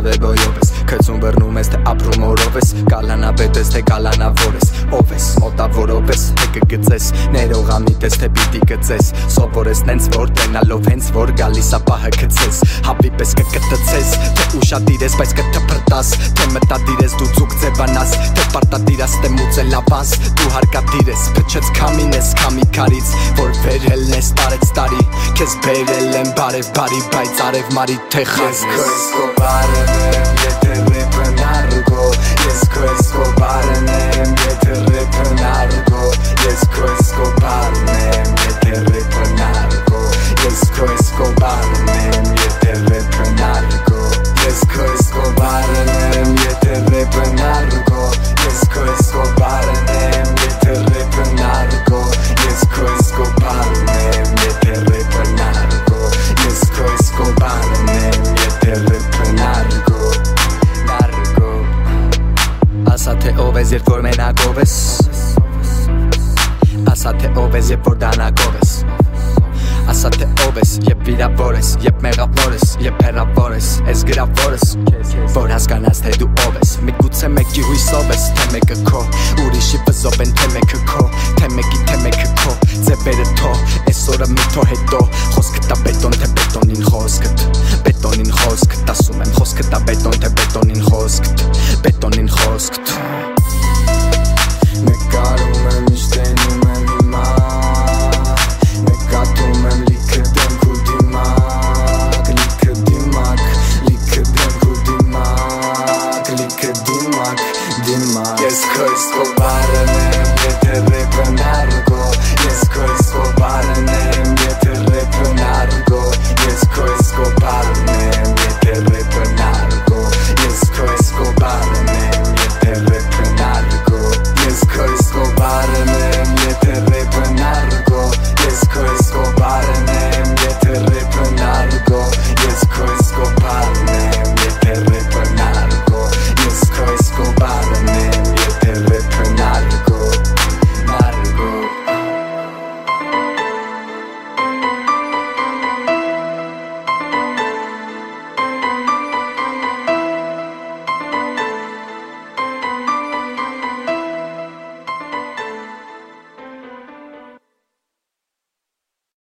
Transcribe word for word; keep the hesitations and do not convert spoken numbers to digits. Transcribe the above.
արևոյով ես Քծում բռնում ես թե ապրում օրով ես Կալանաբեդ ես թե կալանավոր ես Ով ես մոտավորով ես թե կգծես Ներողամիտ ես թե պիտի գծես Սովոր ես նենց որ տենալով հենց որ գալիս ապահը գծես Հապի պես կկտծես թե ուշադիր ես բայց կթփրտաս Թե մտադիր ես դու ձուկ ձևանաս Թե պարտադիր ես թե մուծել ավանս Դու հարկադիր ես փչեց քամին ես քամի քարից Որ վերելն ես տարեց տարի Քեզ բերել եմ բարև բարի բայց արև մարի թե խազ Ես քո Էսկոբարն եմ եթե ռեփն արգո Ես քո Էսկոբարն եմ եթե ռեփն արգո Ես քո Էսկոբարն եմ եթե ռեփն արգո Ես քո Էսկոբարն եմ եթե ռեփն արգո Ես քո Էսկոբարն եմ եթե ռեփն արգո Ես քո Էսկոբարն եմ եթե ռեփն արգո Ես քո Էսկոբարն եմ եթե ռեփն արգո Ես քո Էսկոբարն եմ եթե ռեփն արգո Արգո Ասա թե ով ես երբ որ մենակով ես Ասա թե ով ես երբ որ դանակով ես Ասա թե ով ես երբ վիրավոր ես Երբ մեղավոր ես երբ հեռավոր ես Ես գրավոր ես որ հասկանաս թե դու ով ես Միգուցե մեկի հույսով ես թե մեկը քո Ուրիշի վզով են թե մեկը քո Թե մեկի թե մեկը քո Ձևերը թո Այսօրը մի թո հետո Խոսքը տա բետոն թե բետոնին խոսքդ Բետոնին խոսքդ Ասում եմ խոսքը տա բետոն թե բետոնին խոսքդ Բետոնին խոսքդ Նկարում եմ իշտ տենում եմ հիմա Նկատում եմ